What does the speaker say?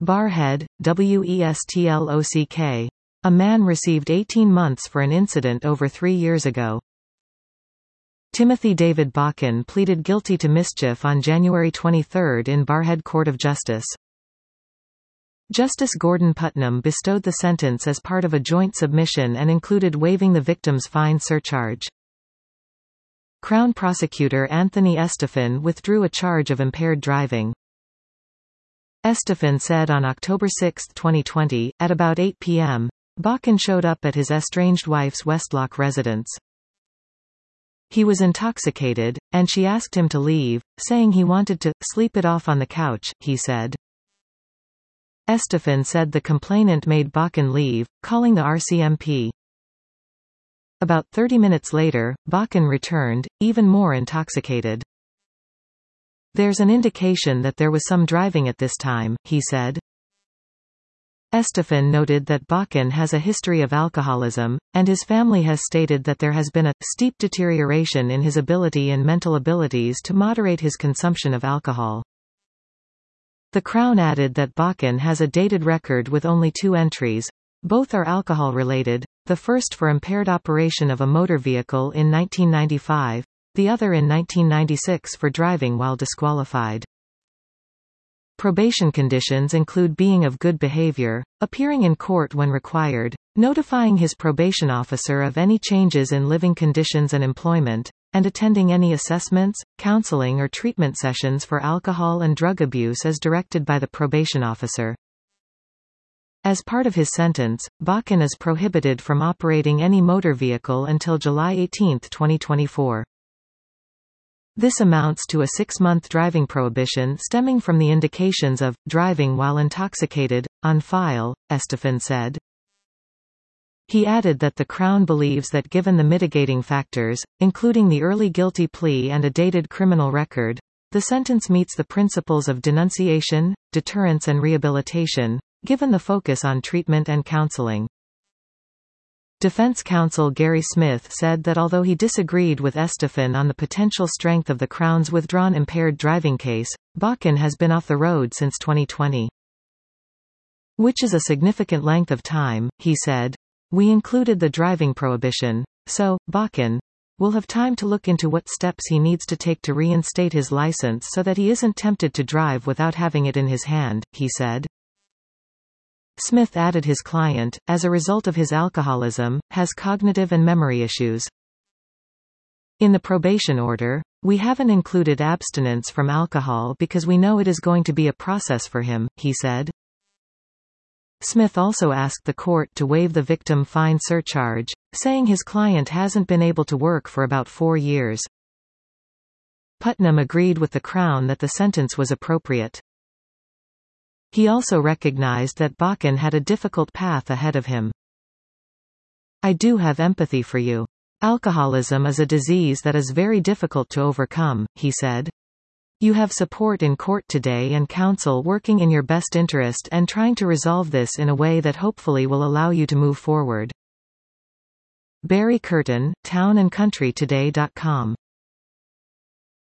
Barrhead, Westlock. A man received 18 months for an incident over 3 years ago. Timothy David Bakken pleaded guilty to mischief on January 23 in Barrhead Court of Justice. Justice Gordon Putnam bestowed the sentence as part of a joint submission and included waiving the victim's fine surcharge. Crown Prosecutor Anthony Estefan withdrew a charge of impaired driving. Estefan said on October 6, 2020, at about 8 p.m., Bakken showed up at his estranged wife's Westlock residence. He was intoxicated, and she asked him to leave, saying he wanted to sleep it off on the couch, he said. Estefan said the complainant made Bakken leave, calling the RCMP. About 30 minutes later, Bakken returned, even more intoxicated. There's an indication that there was some driving at this time, he said. Estefan noted that Bakken has a history of alcoholism, and his family has stated that there has been a steep deterioration in his ability and mental abilities to moderate his consumption of alcohol. The Crown added that Bakken has a dated record with only 2 entries. Both are alcohol-related, the first for impaired operation of a motor vehicle in 1995, the other in 1996 for driving while disqualified. Probation conditions include being of good behavior, appearing in court when required, notifying his probation officer of any changes in living conditions and employment, and attending any assessments, counseling or treatment sessions for alcohol and drug abuse as directed by the probation officer. As part of his sentence, Bakken is prohibited from operating any motor vehicle until July 18, 2024. This amounts to a 6-month driving prohibition stemming from the indications of driving while intoxicated on file, Estefan said. He added that the Crown believes that given the mitigating factors, including the early guilty plea and a dated criminal record, the sentence meets the principles of denunciation, deterrence and rehabilitation, given the focus on treatment and counseling. Defense counsel Gary Smith said that although he disagreed with Estefan on the potential strength of the Crown's withdrawn impaired driving case, Bakken has been off the road since 2020. Which is a significant length of time, he said. We included the driving prohibition, so, Bakken will have time to look into what steps he needs to take to reinstate his license so that he isn't tempted to drive without having it in his hand, he said. Smith added his client, as a result of his alcoholism, has cognitive and memory issues. In the probation order, we haven't included abstinence from alcohol because we know it is going to be a process for him, he said. Smith also asked the court to waive the victim fine surcharge, saying his client hasn't been able to work for about 4 years. Putnam agreed with the Crown that the sentence was appropriate. He also recognized that Bakken had a difficult path ahead of him. I do have empathy for you. Alcoholism is a disease that is very difficult to overcome, he said. You have support in court today and counsel working in your best interest and trying to resolve this in a way that hopefully will allow you to move forward. Barry Curtin, townandcountrytoday.com